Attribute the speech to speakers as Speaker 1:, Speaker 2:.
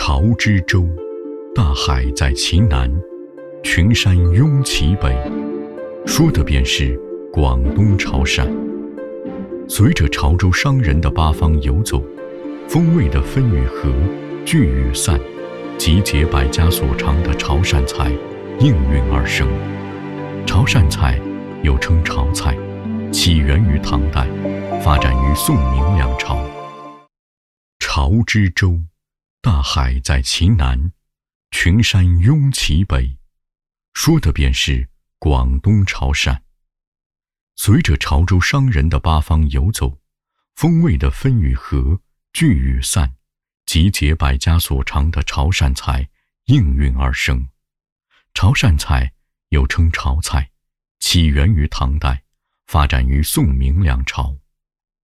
Speaker 1: 潮之洲，大海在其南，群山拥其北，说的便是广东潮汕。随着潮州商人的八方游走，风味的分与合，聚与散，集结百家所长的潮汕菜应运而生。潮汕菜又称潮菜，起源于唐代，发展于宋明两朝。潮之洲，大海在其南，群山拥其北，说的便是广东潮汕。随着潮州商人的八方游走，风味的分与合，聚与散，集结百家所长的潮汕菜应运而生。潮汕菜又称潮菜，起源于唐代，发展于宋明两朝。